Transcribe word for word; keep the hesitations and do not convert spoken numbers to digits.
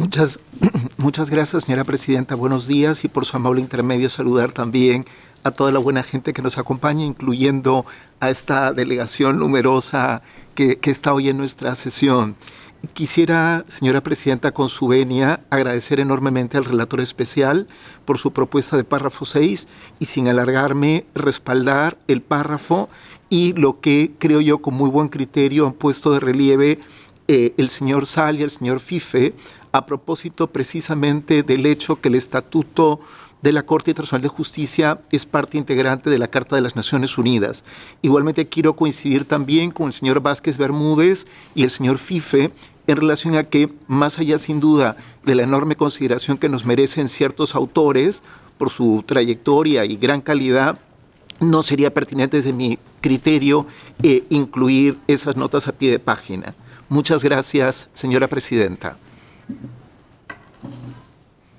Muchas, muchas gracias, señora presidenta. Buenos días y por su amable intermedio saludar también a toda la buena gente que nos acompaña, incluyendo a esta delegación numerosa que, que está hoy en nuestra sesión. Quisiera, señora presidenta, con su venia, agradecer enormemente al relator especial por su propuesta de párrafo seis y, sin alargarme, respaldar el párrafo y lo que creo yo con muy buen criterio han puesto de relieve eh, el señor Sal y el señor Fife a propósito precisamente del hecho que el Estatuto de la Corte Internacional de Justicia es parte integrante de la Carta de las Naciones Unidas. Igualmente quiero coincidir también con el señor Vázquez Bermúdez y el señor Fife en relación a que, más allá sin duda de la enorme consideración que nos merecen ciertos autores por su trayectoria y gran calidad, no sería pertinente desde mi criterio eh, incluir esas notas a pie de página. Muchas gracias, señora presidenta.